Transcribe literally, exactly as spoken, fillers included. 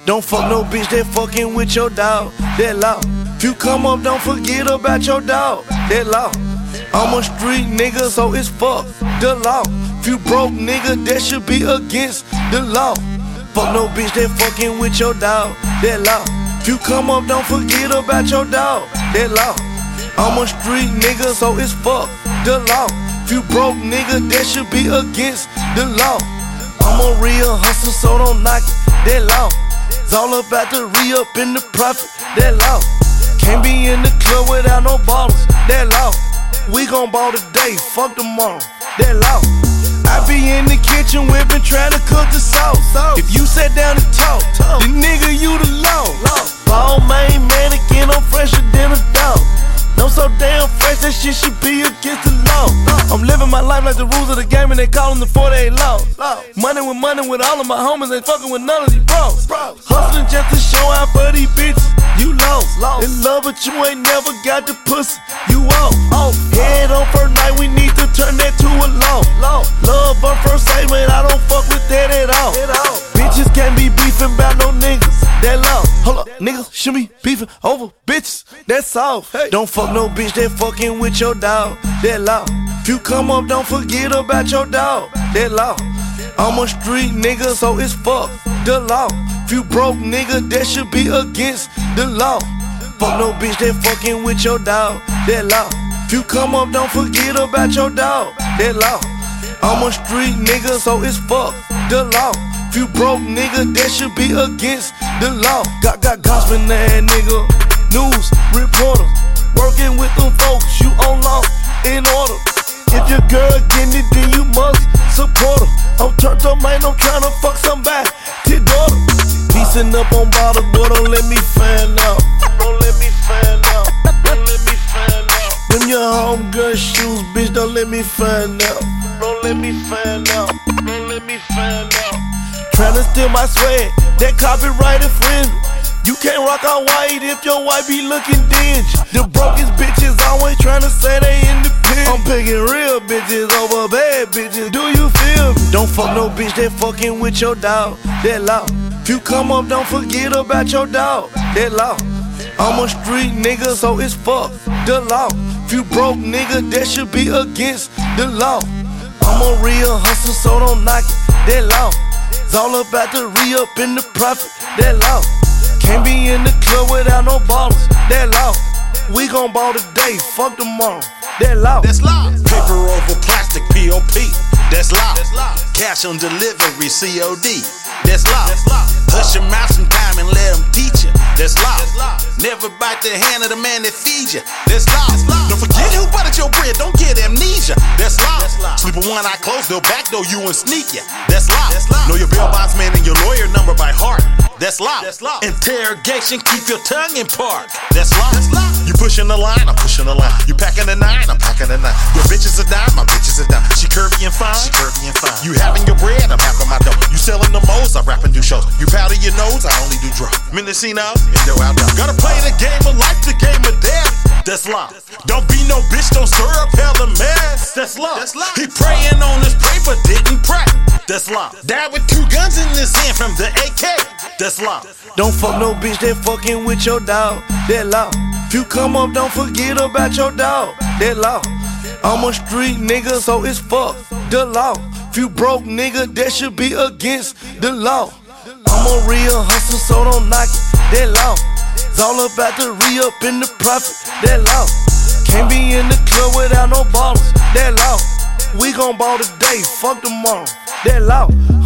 Don't fuck no bitch that fucking with your dog. That law. If you come up, don't forget about your dog. That law. I'm a street nigga, so it's fuck the law. If you broke nigga, that should be against the law. Fuck no bitch that fucking with your dog. That law. If you come up, don't forget about your dog. That law. I'm a street nigga, so it's fuck the law. If you broke nigga, that should be against the law. I'm a real hustler, so don't knock it. That law. It's all about the re-up in the profit. That law. Can't be in the club without no bottles. That law. We gon' ball today, fuck tomorrow. That law. I be in the kitchen whipping, trying to cook the sauce. If you sat down and talk, the nigga you the law. Ball main mannequin, I'm fresher than a dog. I'm so damn fresh, that shit should be against the law. I'm living my life like the rules of the game, and they callin' the forty-eight laws. Money with money with all of my homies, ain't fucking with none of these bros. Hustling just to show out for these bitches. You lost, in love, but you ain't never got the pussy. You off, head on first night, we need to turn that to a law. Love on first sight, man, I don't fuck with that at all. Bitches can't be beefing about no niggas. That law. Hold up, niggas should be beefing over bitches. That's all. Hey. Don't fuck no bitch that fucking with your dog. That law. If you come up, don't forget about your dog. That law. I'm a street nigga, so it's fuck the law. If you broke nigga, that should be against the law. Fuck no bitch that fucking with your dog. That law. If you come up, don't forget about your dog. That law. I'm a street nigga, so it's fuck the law. If you broke nigga, that should be against the law. Got got gospel that nigga, news reporters, working with them folks, you on law in order. If your girl getting it, then you must support her. I'm turned up, man, I'm tryna fuck somebody, to daughter. Piecing up on bottles, but don't let me find out. Don't let me find out. Don't let me find out. Them your homegirl shoes, bitch, don't let me find out. Don't let me find out. Don't let me find out. Tryna steal my swag, that copyright infringement. You can't rock out white if your wife be looking dingy. The brokest bitches always tryna say they independent. I'm picking real bitches over bad bitches, do you feel me? Don't fuck no bitch that fucking with your dog. That law. If you come up, don't forget about your dog. That law. I'm a street nigga, so it's fuck the law. If you broke nigga, that should be against the law. I'm a real hustler, so don't knock it. That law. It's all about the re-up in the profit. That law. Can't be in the club without no bottles. That law. We gon' ball today, fuck tomorrow. That law. That's law. Paper over plastic, P O P. That's law. Cash on delivery, C O D. That's law. Hush your mouth sometime and let them teach you. That's law. Never bite the hand of the man that feeds you. That's law. Don't forget who buttered your bread, don't get amnesia. That's law. Sleep with one eye closed, they'll backdoor you and sneak you. That's law. Know your bail bondsman and your lawyer number by heart. That's law. Interrogation, keep your tongue in park. That's law. You pushing the line, I'm pushing the line. You packing the nine, I'm packing the nine. Your bitch is a dime, my bitch is a dime. She curvy and fine, she curvy and fine. You having your bread, I'm having my dough. You selling the moles, I rap and do shows. You powder your nose, I only do drugs. Mendocino, Indo out there. Gotta play the game of life, the game of death. That's law. Don't be no bitch, don't stir up hell a mess. That's law. He praying on his paper, didn't pray. That's law. Died with two guns in his hand from the A K. That's law. Don't fuck no bitch that fucking with your dog. That law. If you come up, don't forget about your dog. That law. I'm a street nigga, so it's fuck the law. If you broke nigga, that should be against the law. I'm a real hustler, so don't knock it. That law. It's all about the re-up in the profit. That law. Can't be in the club without no bottles. That law. We gon' ball today, fuck tomorrow. That law.